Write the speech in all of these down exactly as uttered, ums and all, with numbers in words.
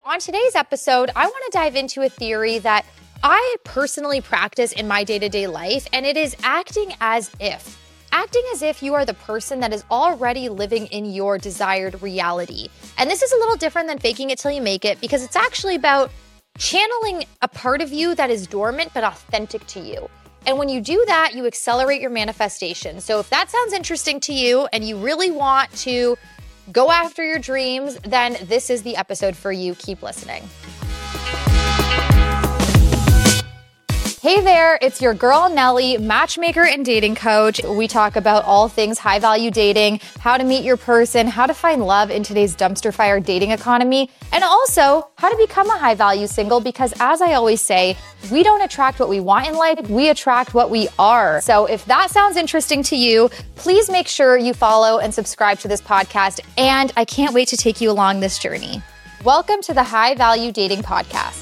On today's episode, I want to dive into a theory that I personally practice in my day-to-day life, and it is acting as if. Acting as if you are the person that is already living in your desired reality. And this is a little different than faking it till you make it, because it's actually about channeling a part of you that is dormant but authentic to you. And when you do that, you accelerate your manifestation. So if that sounds interesting to you and you really want to go after your dreams, then this is the episode for you. Keep listening. Hey there, it's your girl Nelly, matchmaker and dating coach. We talk about all things high value dating, how to meet your person, how to find love in today's dumpster fire dating economy, and also how to become a high value single, because as I always say, we don't attract what we want in life, we attract what we are. So if that sounds interesting to you, please make sure you follow and subscribe to this podcast, and I can't wait to take you along this journey. Welcome to the High Value Dating Podcast.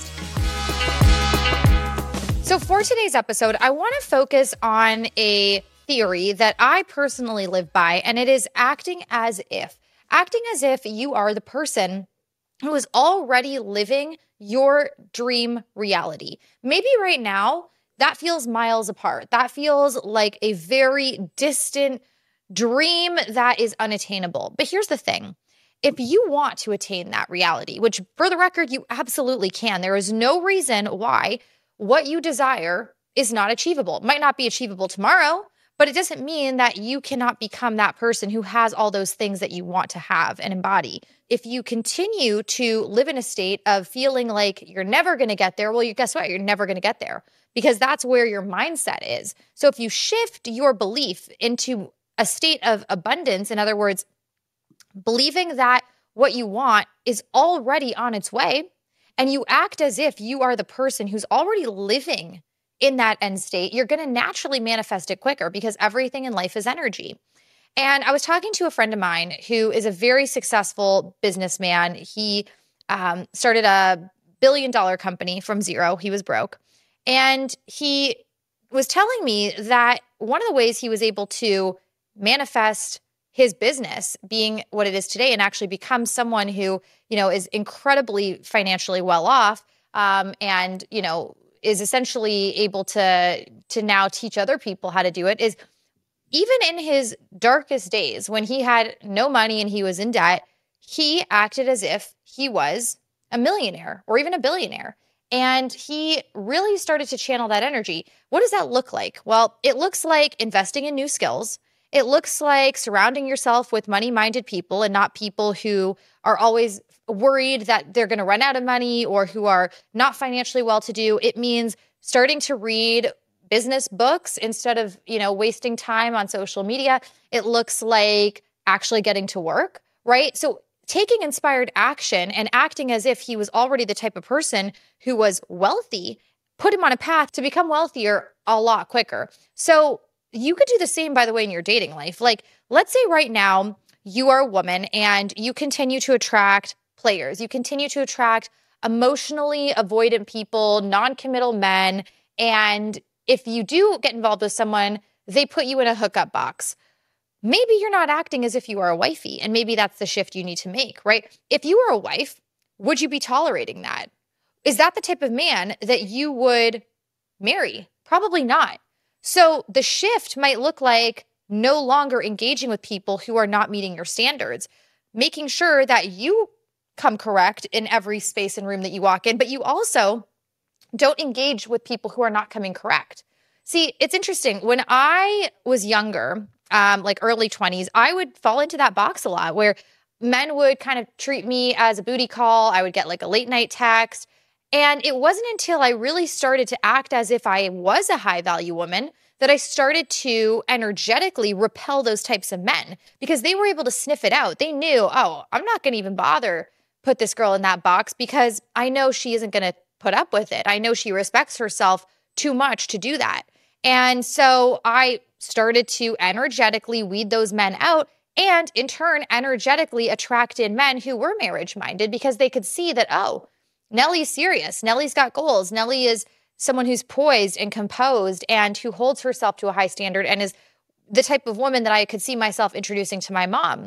So for today's episode, I want to focus on a theory that I personally live by, and it is acting as if. Acting as if you are the person who is already living your dream reality. Maybe right now, that feels miles apart. That feels like a very distant dream that is unattainable. But here's the thing. If you want to attain that reality, which for the record, you absolutely can, there is no reason why what you desire is not achievable. It might not be achievable tomorrow, but it doesn't mean that you cannot become that person who has all those things that you want to have and embody. If you continue to live in a state of feeling like you're never going to get there, well, you guess what? You're never going to get there, because that's where your mindset is. So if you shift your belief into a state of abundance, in other words, believing that what you want is already on its way, and you act as if you are the person who's already living in that end state, you're going to naturally manifest it quicker, because everything in life is energy. And I was talking to a friend of mine who is a very successful businessman. He um, started a billion dollar company from zero. He was broke. And he was telling me that one of the ways he was able to manifest his business being what it is today and actually become someone who, you know, is incredibly financially well off, um, and, you know, is essentially able to, to now teach other people how to do it, is even in his darkest days when he had no money and he was in debt, he acted as if he was a millionaire or even a billionaire. And he really started to channel that energy. What does that look like? Well, it looks like investing in new skills. It looks like surrounding yourself with money-minded people and not people who are always worried that they're going to run out of money or who are not financially well-to-do. It means starting to read business books instead of, you know, wasting time on social media. It looks like actually getting to work, right? So taking inspired action and acting as if he was already the type of person who was wealthy put him on a path to become wealthier a lot quicker. So you could do the same, by the way, in your dating life. Like, let's say right now you are a woman and you continue to attract players. You continue to attract emotionally avoidant people, non-committal men. And if you do get involved with someone, they put you in a hookup box. Maybe you're not acting as if you are a wifey. And maybe that's the shift you need to make, right? If you were a wife, would you be tolerating that? Is that the type of man that you would marry? Probably not. So the shift might look like no longer engaging with people who are not meeting your standards, making sure that you come correct in every space and room that you walk in, but you also don't engage with people who are not coming correct. See, it's interesting. When I was younger, um, like early twenties, I would fall into that box a lot where men would kind of treat me as a booty call. I would get like a late night text. And it wasn't until I really started to act as if I was a high value woman that I started to energetically repel those types of men, because they were able to sniff it out. They knew, oh, I'm not going to even bother put this girl in that box because I know she isn't going to put up with it. I know she respects herself too much to do that. And so I started to energetically weed those men out, and in turn, energetically attract in men who were marriage minded, because they could see that, oh, Nelly's serious. Nelly's got goals. Nelly is someone who's poised and composed and who holds herself to a high standard and is the type of woman that I could see myself introducing to my mom.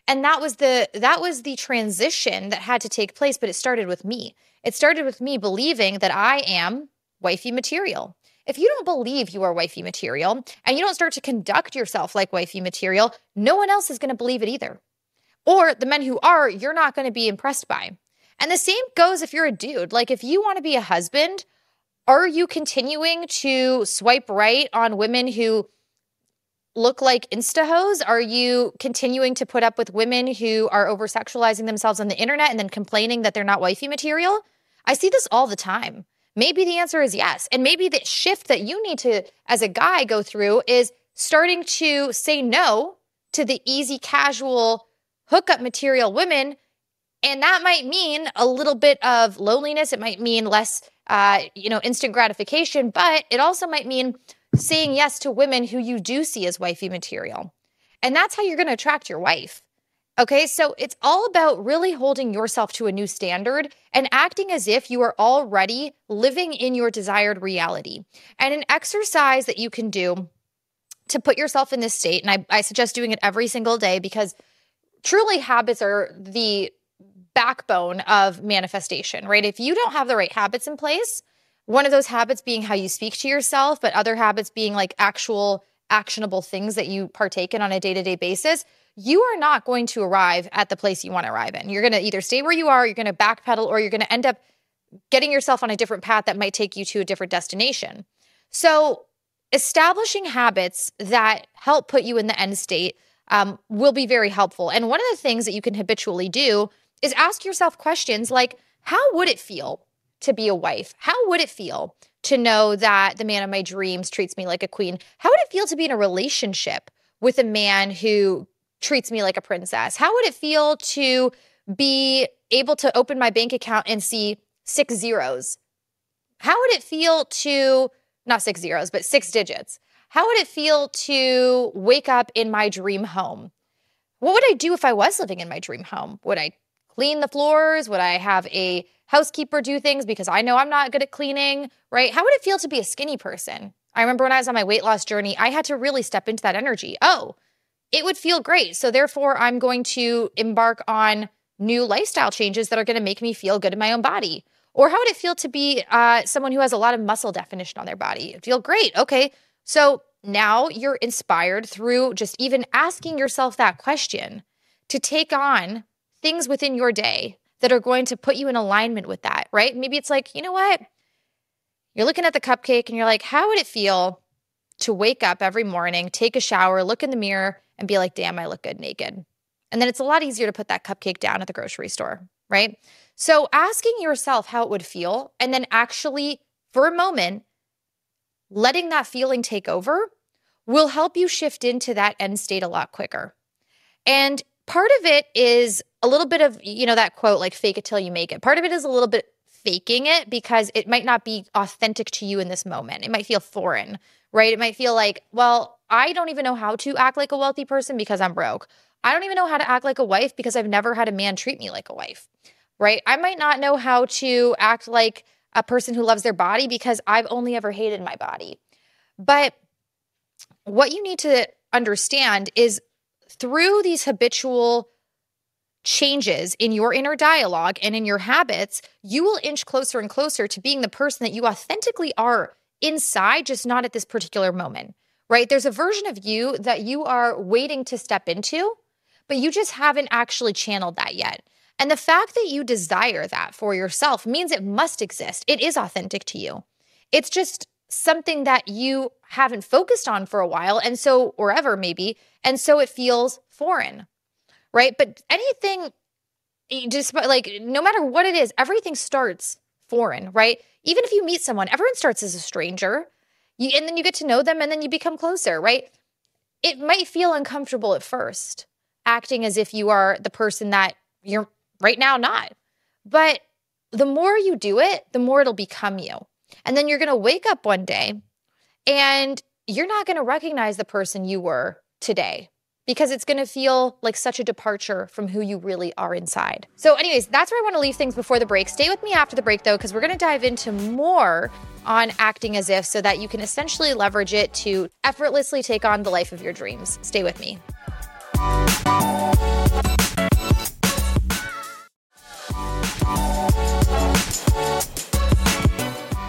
And that was the that was the transition that had to take place, but it started with me. It started with me believing that I am wifey material. If you don't believe you are wifey material and you don't start to conduct yourself like wifey material, no one else is going to believe it either. Or the men who are, you're not going to be impressed by. And the same goes if you're a dude. Like if you want to be a husband, are you continuing to swipe right on women who look like Insta-hoes? Are you continuing to put up with women who are over-sexualizing themselves on the internet and then complaining that they're not wifey material? I see this all the time. Maybe the answer is yes. And maybe the shift that you need to, as a guy, go through is starting to say no to the easy, casual, hookup material women. And that might mean a little bit of loneliness. It might mean less, uh, you know, instant gratification, but it also might mean saying yes to women who you do see as wifey material. And that's how you're going to attract your wife. Okay, so it's all about really holding yourself to a new standard and acting as if you are already living in your desired reality. And an exercise that you can do to put yourself in this state, and I, I suggest doing it every single day because truly habits are the backbone of manifestation, right? If you don't have the right habits in place, one of those habits being how you speak to yourself, but other habits being like actual actionable things that you partake in on a day-to-day basis, you are not going to arrive at the place you want to arrive in. You're going to either stay where you are, you're going to backpedal, or you're going to end up getting yourself on a different path that might take you to a different destination. So establishing habits that help put you in the end state um, will be very helpful. And one of the things that you can habitually do is ask yourself questions like, how would it feel to be a wife? How would it feel to know that the man of my dreams treats me like a queen? How would it feel to be in a relationship with a man who treats me like a princess? How would it feel to be able to open my bank account and see six zeros? How would it feel to, not six zeros, but six digits? How would it feel to wake up in my dream home? What would I do if I was living in my dream home? Would I clean the floors? Would I have a housekeeper do things because I know I'm not good at cleaning, right? How would it feel to be a skinny person? I remember when I was on my weight loss journey, I had to really step into that energy. Oh, it would feel great. So therefore, I'm going to embark on new lifestyle changes that are going to make me feel good in my own body. Or how would it feel to be uh, someone who has a lot of muscle definition on their body? It'd feel great. Okay, so now you're inspired through just even asking yourself that question to take on things within your day that are going to put you in alignment with that, right? Maybe it's like, you know what? You're looking at the cupcake and you're like, how would it feel to wake up every morning, take a shower, look in the mirror, and be like, damn, I look good naked. And then it's a lot easier to put that cupcake down at the grocery store, right? So asking yourself how it would feel and then actually, for a moment, letting that feeling take over will help you shift into that end state a lot quicker. And part of it is a little bit of, you know, that quote, like fake it till you make it. Part of it is a little bit faking it because it might not be authentic to you in this moment. It might feel foreign, right? It might feel like, well, I don't even know how to act like a wealthy person because I'm broke. I don't even know how to act like a wife because I've never had a man treat me like a wife, right? I might not know how to act like a person who loves their body because I've only ever hated my body. But what you need to understand is through these habitual changes in your inner dialogue and in your habits, you will inch closer and closer to being the person that you authentically are inside, just not at this particular moment, right? There's a version of you that you are waiting to step into, but you just haven't actually channeled that yet. And the fact that you desire that for yourself means it must exist. It is authentic to you. It's just something that you haven't focused on for a while, and so, or ever maybe, and so it feels foreign, right? But anything, just like, no matter what it is, everything starts foreign, right? Even if you meet someone, everyone starts as a stranger, you, and then you get to know them, and then you become closer, right? It might feel uncomfortable at first, acting as if you are the person that you're right now not. But the more you do it, the more it'll become you. And then you're going to wake up one day and you're not going to recognize the person you were today because it's going to feel like such a departure from who you really are inside. So anyways, that's where I want to leave things before the break. Stay with me after the break though, because we're going to dive into more on acting as if so that you can essentially leverage it to effortlessly take on the life of your dreams. Stay with me.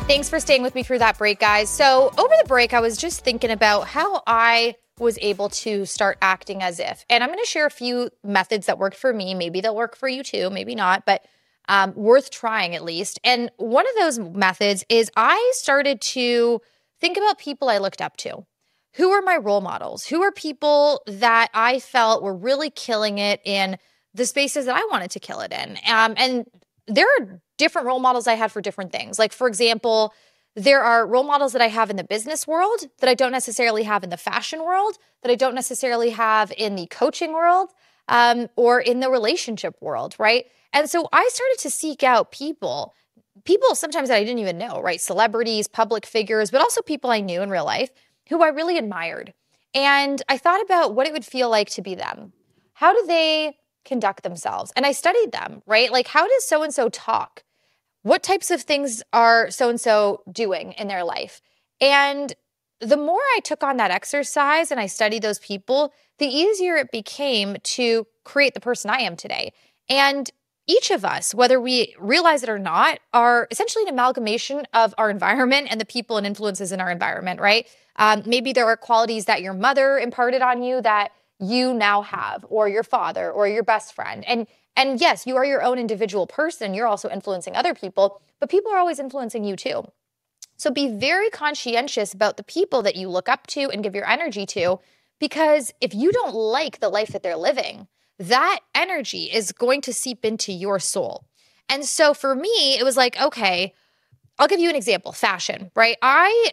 Thanks for staying with me through that break, guys. So over the break, I was just thinking about how I was able to start acting as if. And I'm going to share a few methods that worked for me. Maybe they'll work for you too, maybe not, but um, worth trying at least. And one of those methods is I started to think about people I looked up to. Who are my role models? Who are people that I felt were really killing it in the spaces that I wanted to kill it in? Um, and there are different role models I had for different things. Like, for example, there are role models that I have in the business world that I don't necessarily have in the fashion world, that I don't necessarily have in the coaching world, um, or in the relationship world, right? And so I started to seek out people, people sometimes that I didn't even know, right? Celebrities, public figures, but also people I knew in real life who I really admired. And I thought about what it would feel like to be them. How do they conduct themselves? And I studied them, right? Like, how does so-and-so talk? What types of things are so-and-so doing in their life? And the more I took on that exercise and I studied those people, the easier it became to create the person I am today. And each of us, whether we realize it or not, are essentially an amalgamation of our environment and the people and influences in our environment, right? Um, maybe there are qualities that your mother imparted on you that you now have, or your father, or your best friend. And and yes, you are your own individual person. You're also influencing other people, but people are always influencing you too. So be very conscientious about the people that you look up to and give your energy to, because if you don't like the life that they're living, that energy is going to seep into your soul. And so for me, it was like, okay, I'll give you an example, fashion, right? I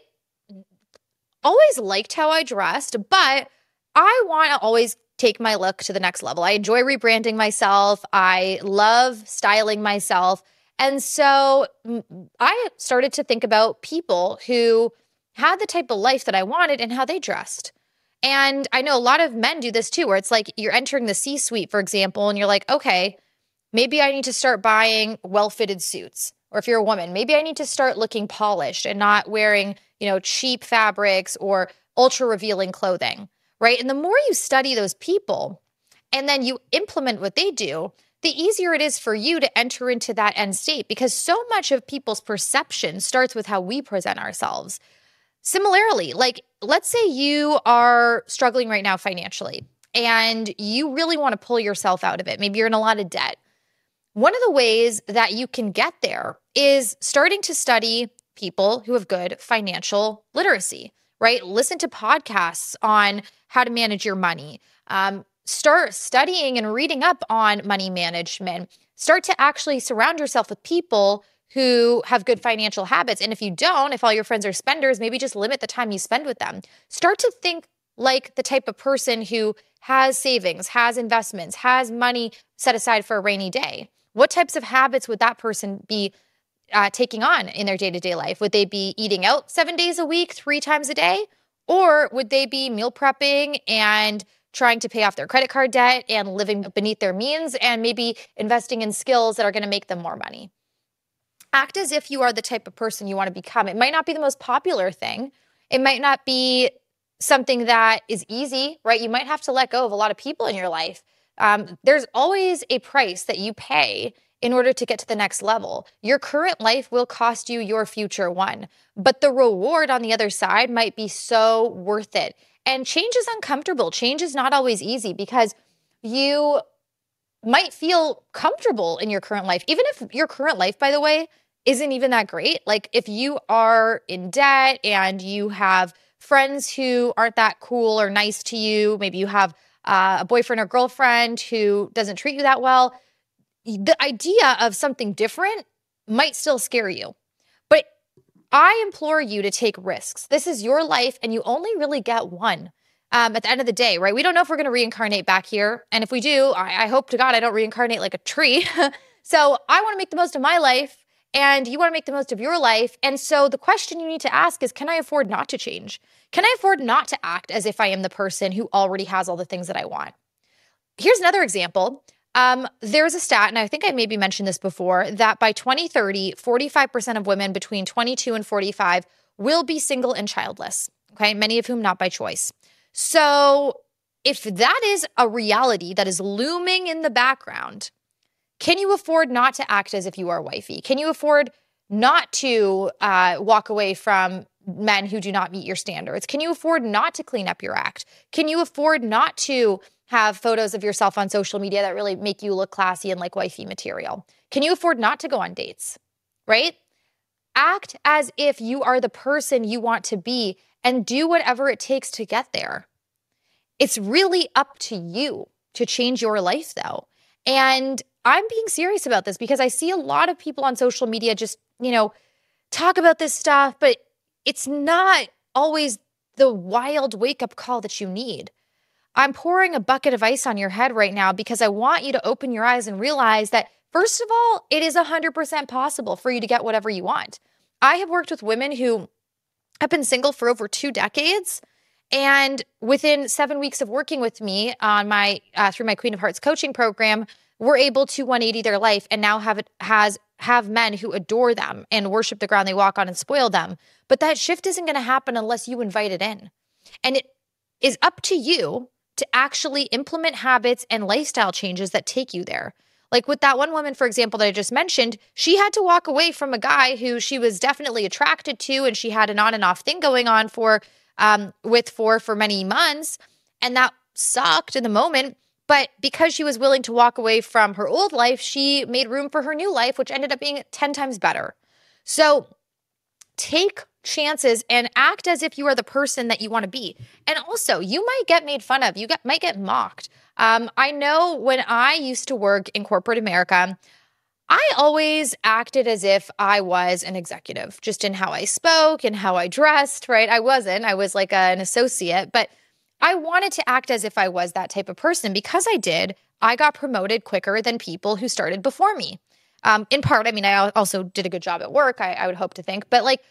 always liked how I dressed, but I want to always take my look to the next level. I enjoy rebranding myself. I love styling myself. And so I started to think about people who had the type of life that I wanted and how they dressed. And I know a lot of men do this too, where it's like you're entering the C-suite, for example, and you're like, okay, maybe I need to start buying well-fitted suits. Or if you're a woman, maybe I need to start looking polished and not wearing, you know, cheap fabrics or ultra revealing clothing. Right? And the more you study those people and then you implement what they do, the easier it is for you to enter into that end state, because so much of people's perception starts with how we present ourselves. Similarly, like, let's say you are struggling right now financially and you really want to pull yourself out of it. Maybe you're in a lot of debt. One of the ways that you can get there is starting to study people who have good financial literacy. Right? Listen to podcasts on how to manage your money. Um, start studying and reading up on money management. Start to actually surround yourself with people who have good financial habits. And if you don't, if all your friends are spenders, maybe just limit the time you spend with them. Start to think like the type of person who has savings, has investments, has money set aside for a rainy day. What types of habits would that person be Uh, taking on in their day-to-day life? Would they be eating out seven days a week, three times a day? Or would they be meal prepping and trying to pay off their credit card debt and living beneath their means and maybe investing in skills that are going to make them more money? Act as if you are the type of person you want to become. It might not be the most popular thing. It might not be something that is easy, right? You might have to let go of a lot of people in your life. Um, there's always a price that you pay in order to get to the next level. Your current life will cost you your future one, but the reward on the other side might be so worth it. And change is uncomfortable. Change is not always easy because you might feel comfortable in your current life. Even if your current life, by the way, isn't even that great. Like if you are in debt and you have friends who aren't that cool or nice to you, maybe you have uh, a boyfriend or girlfriend who doesn't treat you that well, the idea of something different might still scare you. But I implore you to take risks. This is your life and you only really get one um, at the end of the day, right? We don't know if we're going to reincarnate back here. And if we do, I, I hope to God I don't reincarnate like a tree. So I want to make the most of my life and you want to make the most of your life. And so the question you need to ask is, can I afford not to change? Can I afford not to act as if I am the person who already has all the things that I want? Here's another example. Um, there's a stat, and I think I maybe mentioned this before, that by twenty thirty, forty-five percent of women between twenty-two and forty-five will be single and childless, okay? Many of whom not by choice. So if that is a reality that is looming in the background, can you afford not to act as if you are wifey? Can you afford not to uh, walk away from men who do not meet your standards? Can you afford not to clean up your act? Can you afford not to have photos of yourself on social media that really make you look classy and like wifey material? Can you afford not to go on dates, right? Act as if you are the person you want to be and do whatever it takes to get there. It's really up to you to change your life though. And I'm being serious about this because I see a lot of people on social media just, you know, talk about this stuff, but it's not always the wild wake-up call that you need. I'm pouring a bucket of ice on your head right now because I want you to open your eyes and realize that, first of all, it is one hundred percent possible for you to get whatever you want. I have worked with women who have been single for over two decades, and within seven weeks of working with me on my uh, through my Queen of Hearts coaching program, we're able to one eighty their life and now have it has have men who adore them and worship the ground they walk on and spoil them. But that shift isn't going to happen unless you invite it in. And it is up to you to actually implement habits and lifestyle changes that take you there. Like with that one woman, for example, that I just mentioned, she had to walk away from a guy who she was definitely attracted to, and she had an on and off thing going on for um, with for for many months, and that sucked in the moment. But because she was willing to walk away from her old life, she made room for her new life, which ended up being ten times better. So take chances and act as if you are the person that you want to be. And also, you might get made fun of. You get, might get mocked. Um, I know when I used to work in corporate America, I always acted as if I was an executive, just in how I spoke and how I dressed, right? I wasn't. I was like a, an associate, but I wanted to act as if I was that type of person. Because I did, I got promoted quicker than people who started before me. Um, in part, I mean, I also did a good job at work, I, I would hope to think, but like,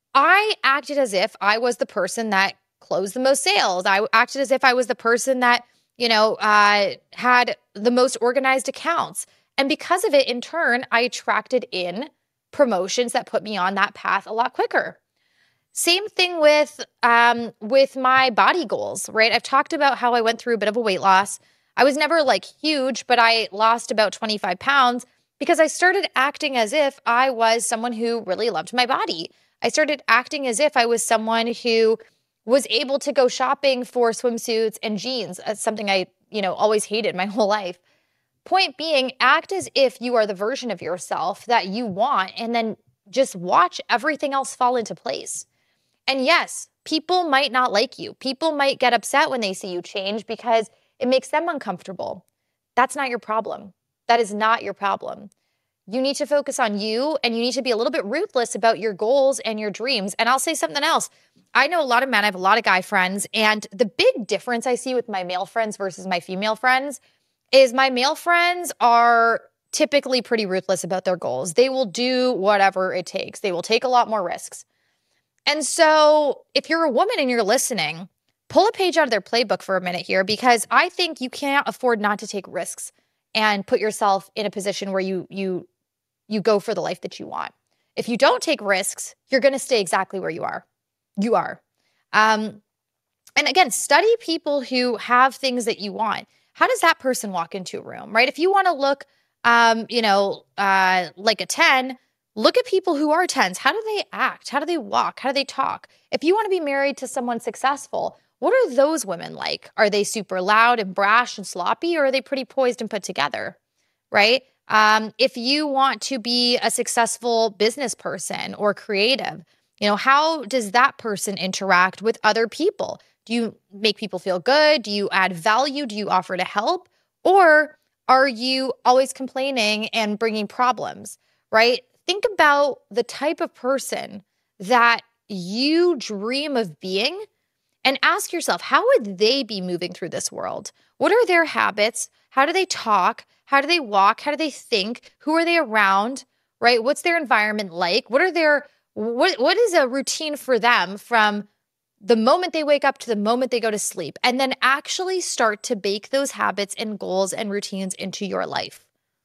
I acted as if I was the person that closed the most sales. I acted as if I was the person that, you know, uh, had the most organized accounts. And because of it, in turn, I attracted in promotions that put me on that path a lot quicker. Same thing with um, with my body goals, right? I've talked about how I went through a bit of a weight loss. I was never like huge, but I lost about twenty-five pounds because I started acting as if I was someone who really loved my body. I started acting as if I was someone who was able to go shopping for swimsuits and jeans. That's something I, you know, always hated my whole life. Point being, act as if you are the version of yourself that you want, and then just watch everything else fall into place. And yes, people might not like you. People might get upset when they see you change because it makes them uncomfortable. That's not your problem. That is not your problem. You need to focus on you, and you need to be a little bit ruthless about your goals and your dreams. And I'll say something else. I know a lot of men. I have a lot of guy friends. And the big difference I see with my male friends versus my female friends is my male friends are typically pretty ruthless about their goals. They will do whatever it takes. They will take a lot more risks. And so if you're a woman and you're listening, pull a page out of their playbook for a minute here, because I think you can't afford not to take risks and put yourself in a position where you you you go for the life that you want. If you don't take risks, you're going to stay exactly where you are. You are. Um, and again, study people who have things that you want. How does that person walk into a room, right? If you want to look, um, you know, uh, like a ten, look at people who are tens. How do they act? How do they walk? How do they talk? If you want to be married to someone successful, what are those women like? Are they super loud and brash and sloppy, or are they pretty poised and put together, right? Um, if you want to be a successful business person or creative, you know, how does that person interact with other people? Do you make people feel good? Do you add value? Do you offer to help? Or are you always complaining and bringing problems, right? Think about the type of person that you dream of being and ask yourself, how would they be moving through this world? What are their habits? How do they talk? How do they walk? How do they think? Who are they around, right? What's their environment like? What are their, what, what is a routine for them from the moment they wake up to the moment they go to sleep? And then actually start to bake those habits and goals and routines into your life.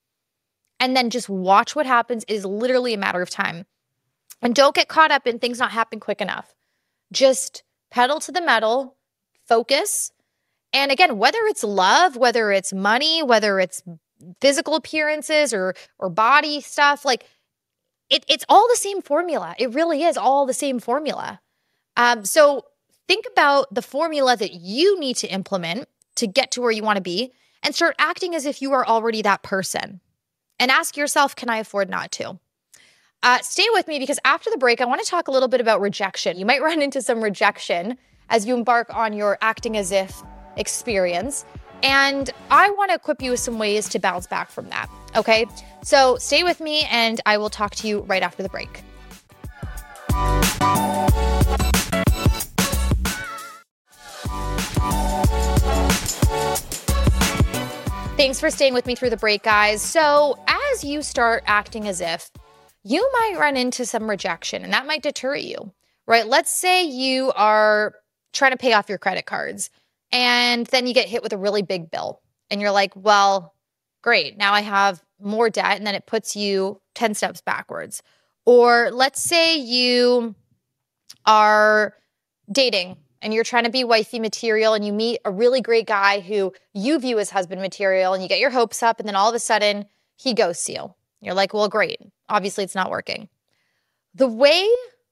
And then just watch what happens. It is literally a matter of time. And don't get caught up in things not happening quick enough. Just pedal to the metal, focus. And again, whether it's love, whether it's money, whether it's physical appearances or or body stuff, like it, it's all the same formula. It really is all the same formula. Um, so think about the formula that you need to implement to get to where you want to be and start acting as if you are already that person. And ask yourself, can I afford not to? Uh, stay with me because after the break, I want to talk a little bit about rejection. You might run into some rejection as you embark on your acting as if experience. And I want to equip you with some ways to bounce back from that. Okay, so stay with me and I will talk to you right after the break. Thanks for staying with me through the break, guys. So as you start acting as if, you might run into some rejection and that might deter you, right? Let's say you are trying to pay off your credit cards and then you get hit with a really big bill and you're like, well, great, now I have more debt, and then it puts you ten steps backwards. Or let's say you are dating and you're trying to be wifey material and you meet a really great guy who you view as husband material and you get your hopes up and then all of a sudden he ghosts you. You're like, well, great. Obviously it's not working. The way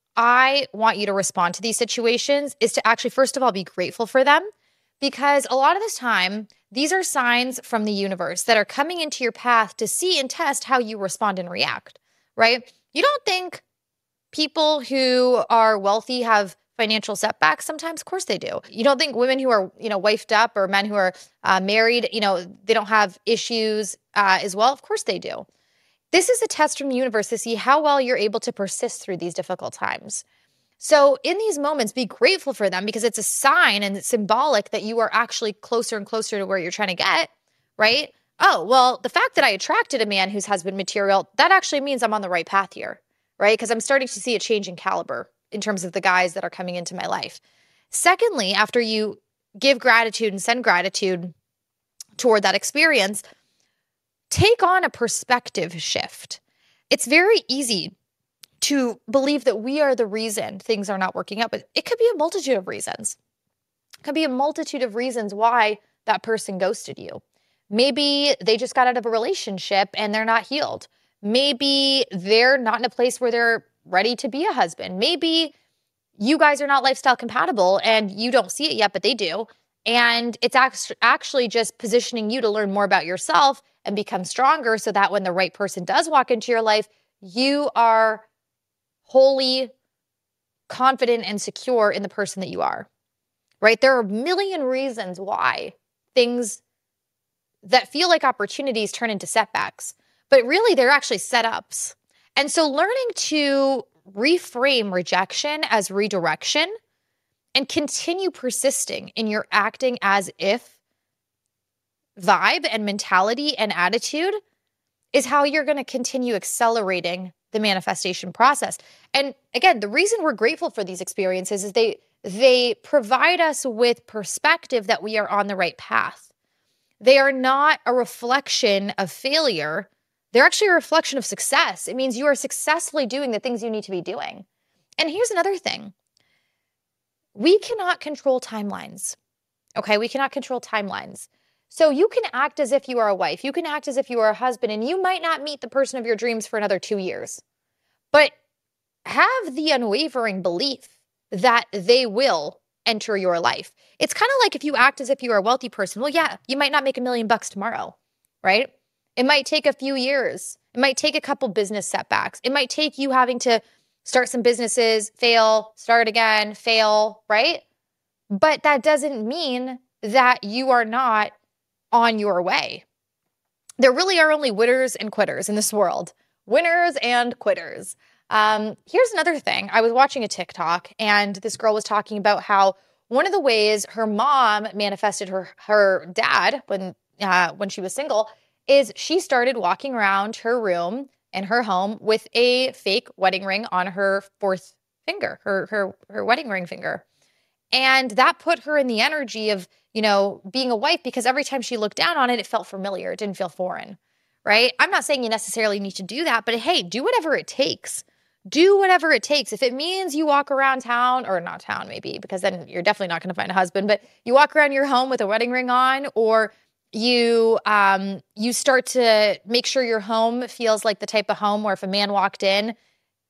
I want you to respond to these situations is to actually, first of all, be grateful for them, because a lot of this time, these are signs from the universe that are coming into your path to see and test how you respond and react, right? You don't think people who are wealthy have financial setbacks sometimes? Of course they do. You don't think women who are, you know, wifed up or men who are uh, married, you know, they don't have issues uh, as well? Of course they do. This is a test from the universe to see how well you're able to persist through these difficult times. So in these moments, be grateful for them because it's a sign and it's symbolic that you are actually closer and closer to where you're trying to get, right? Oh, well, the fact that I attracted a man who's husband material, that actually means I'm on the right path here, right? Because I'm starting to see a change in caliber in terms of the guys that are coming into my life. Secondly, after you give gratitude and send gratitude toward that experience, take on a perspective shift. It's very easy to believe that we are the reason things are not working out, but it could be a multitude of reasons. It could be a multitude of reasons why that person ghosted you. Maybe they just got out of a relationship and they're not healed. Maybe they're not in a place where they're ready to be a husband. Maybe you guys are not lifestyle compatible and you don't see it yet, but they do. And it's actually just positioning you to learn more about yourself and become stronger so that when the right person does walk into your life, you are wholly confident and secure in the person that you are, right? There are a million reasons why things that feel like opportunities turn into setbacks, but really they're actually setups. And so learning to reframe rejection as redirection and continue persisting in your acting as if vibe and mentality and attitude is how you're going to continue accelerating the manifestation process. And again, the reason we're grateful for these experiences is they they provide us with perspective that we are on the right path. They are not a reflection of failure. They're actually a reflection of success. It means you are successfully doing the things you need to be doing. And here's another thing. We cannot control timelines. Okay, we cannot control timelines. So you can act as if you are a wife. You can act as if you are a husband, and you might not meet the person of your dreams for another two years. But have the unwavering belief that they will enter your life. It's kind of like if you act as if you are a wealthy person. Well, yeah, you might not make a million bucks tomorrow, right? It might take a few years. It might take a couple business setbacks. It might take you having to start some businesses, fail, start again, fail, right? But that doesn't mean that you are not on your way. There really are only winners and quitters in this world. Winners and quitters. Um, here's another thing. I was watching a TikTok and this girl was talking about how one of the ways her mom manifested her her dad when uh, when she was single is she started walking around her room in her home with a fake wedding ring on her fourth finger, her her her wedding ring finger. And that put her in the energy of, you know, being a wife because every time she looked down on it, it felt familiar. It didn't feel foreign, right? I'm not saying you necessarily need to do that, but hey, do whatever it takes. Do whatever it takes. If it means you walk around town, or not town maybe, because then you're definitely not going to find a husband, but you walk around your home with a wedding ring on, or you um, you start to make sure your home feels like the type of home where if a man walked in,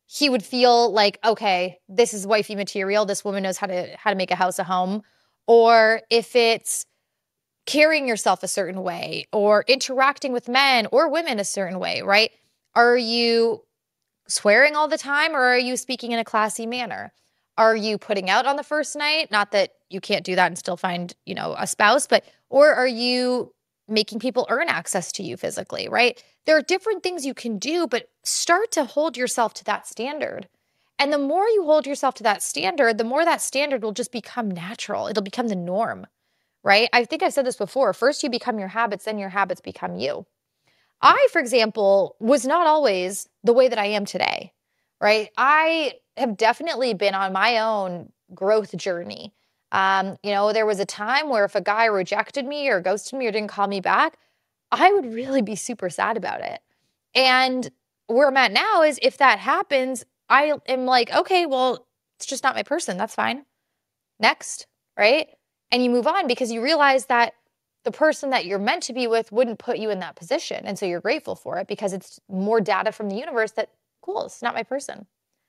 he would feel like, okay, this is wifey material. This woman knows how to how to make a house a home. Or if it's carrying yourself a certain way or interacting with men or women a certain way, right? Are you swearing all the time or are you speaking in a classy manner? Are you putting out on the first night? Not that you can't do that and still find, you know, a spouse, but, or are you making people earn access to you physically, right? There are different things you can do, but start to hold yourself to that standard. And the more you hold yourself to that standard, the more that standard will just become natural. It'll become the norm, right? I think I've said this before. First, you become your habits, then your habits become you. I, for example, was not always the way that I am today, right? I have definitely been on my own growth journey. Um, you know, there was a time where if a guy rejected me or ghosted me or didn't call me back, I would really be super sad about it. And where I'm at now is if that happens, I am like, okay, well, it's just not my person. That's fine. Next, right? And you move on because you realize that the person that you're meant to be with wouldn't put you in that position. And so you're grateful for it because it's more data from the universe that, cool, it's not my person.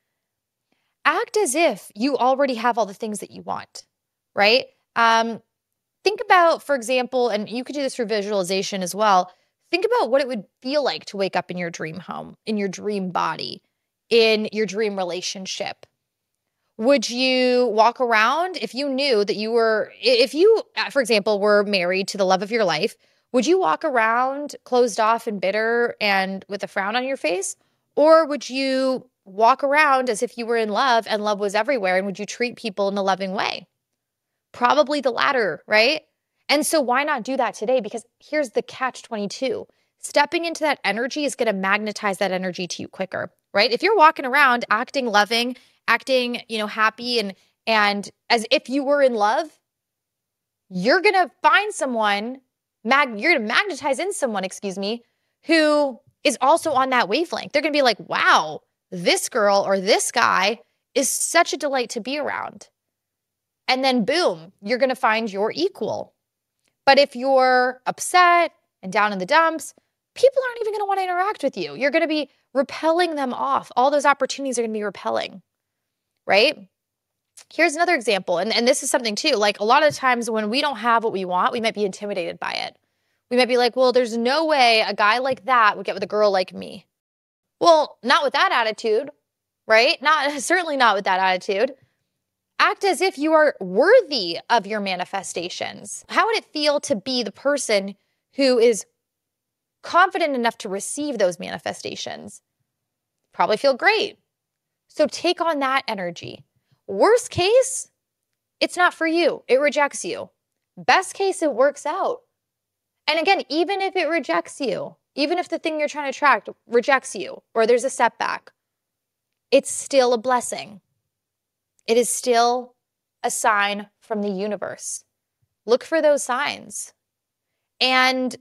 Act as if you already have all the things that you want, right? Um, think about, for example, and you could do this for visualization as well. Think about what it would feel like to wake up in your dream home, in your dream body, in your dream relationship. Would you walk around if you knew that you were, if you, for example, were married to the love of your life, would you walk around closed off and bitter and with a frown on your face? Or would you walk around as if you were in love and love was everywhere? And would you treat people in a loving way? Probably the latter, right? And so why not do that today? Because here's the catch twenty-two. Stepping into that energy is going to magnetize that energy to you quicker, right? If you're walking around acting loving, acting, you know, happy and and as if you were in love, you're going to find someone, mag- you're going to magnetize in someone, excuse me, who is also on that wavelength. They're going to be like, wow, this girl or this guy is such a delight to be around. And then boom, you're going to find your equal. But if you're upset and down in the dumps, people aren't even going to want to interact with you. You're going to be repelling them off. All those opportunities are going to be repelling, right? Here's another example. And, and this is something too, like a lot of times when we don't have what we want, we might be intimidated by it. We might be like, well, there's no way a guy like that would get with a girl like me. Well, not with that attitude, right? Not certainly not with that attitude. Act as if you are worthy of your manifestations. How would it feel to be the person who is confident enough to receive those manifestations? Probably feel great. So take on that energy. Worst case, it's not for you. It rejects you. Best case, it works out. And again, even if it rejects you, even if the thing you're trying to attract rejects you or there's a setback, it's still a blessing. It is still a sign from the universe. Look for those signs and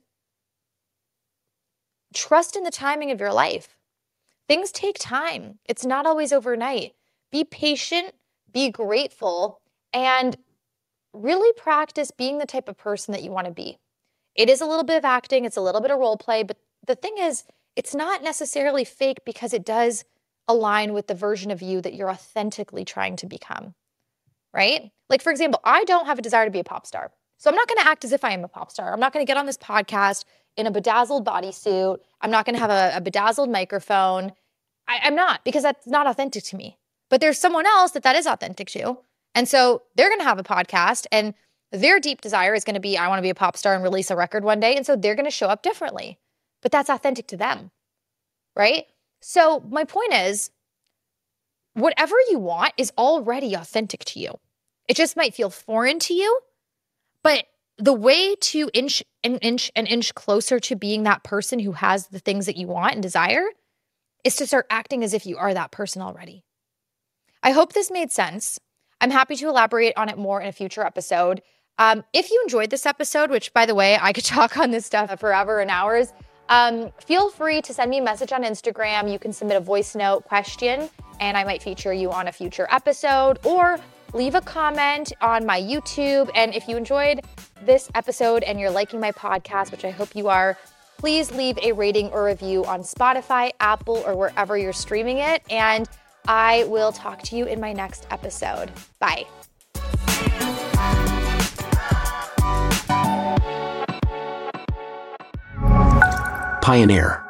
trust in the timing of your life. Things take time. It's not always overnight. Be patient, be grateful, and really practice being the type of person that you want to be. It is a little bit of acting. It's a little bit of role play, but the thing is, it's not necessarily fake because it does align with the version of you that you're authentically trying to become, right? Like, for example, I don't have a desire to be a pop star. So I'm not going to act as if I am a pop star. I'm not going to get on this podcast in a bedazzled bodysuit. I'm not going to have a, a bedazzled microphone. I, I'm not, because that's not authentic to me. But there's someone else that that is authentic to. And so they're going to have a podcast and their deep desire is going to be, I want to be a pop star and release a record one day. And so they're going to show up differently, but that's authentic to them, right? So my point is, whatever you want is already authentic to you. It just might feel foreign to you, but the way to inch an inch an inch closer to being that person who has the things that you want and desire is to start acting as if you are that person already. I hope this made sense. I'm happy to elaborate on it more in a future episode. Um, if you enjoyed this episode, which by the way, I could talk on this stuff forever and hours, um, feel free to send me a message on Instagram. You can submit a voice note question and I might feature you on a future episode, or leave a comment on my YouTube. And if you enjoyed this episode and you're liking my podcast, which I hope you are, please leave a rating or review on Spotify, Apple, or wherever you're streaming it. And I will talk to you in my next episode. Bye. Pioneer.